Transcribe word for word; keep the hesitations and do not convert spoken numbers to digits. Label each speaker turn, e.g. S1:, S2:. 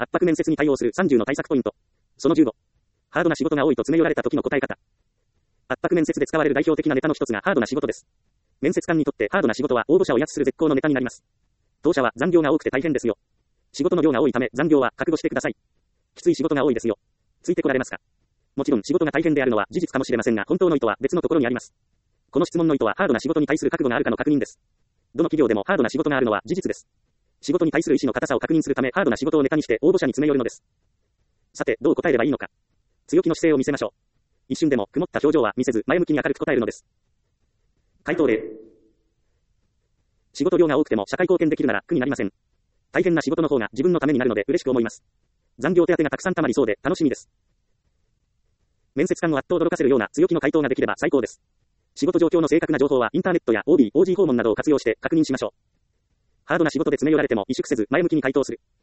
S1: 圧迫面接に対応するさんじゅうの対策ポイント。そのじゅうご。ハードな仕事が多いと詰め寄られた時の答え方。圧迫面接で使われる代表的なネタの一つがハードな仕事です。面接官にとってハードな仕事は応募者を威圧する絶好のネタになります。当社は残業が多くて大変ですよ。仕事の量が多いため残業は覚悟してください。きつい仕事が多いですよ。ついてこられますか？もちろん仕事が大変であるのは事実かもしれませんが、本当の意図は別のところにあります。この質問の意図はハードな仕事に対する覚悟があるかの確認です。どの企業でもハードな仕事があるのは事実です。仕事に対する意志の固さを確認するためハードな仕事をネタにして応募者に詰め寄るのです。さて、どう答えればいいのか。強気の姿勢を見せましょう。一瞬でも曇った表情は見せず前向きに明るく答えるのです。回答例。仕事量が多くても社会貢献できるなら苦になりません。大変な仕事の方が自分のためになるので嬉しく思います。残業手当がたくさん貯まりそうで楽しみです。面接官をあっと驚かせるような強気の回答ができれば最高です。仕事状況の正確な情報はインターネットや オービー、オージー 訪問などを活用して確認しましょう。ハードな仕事で詰め寄られても萎縮せず前向きに回答する。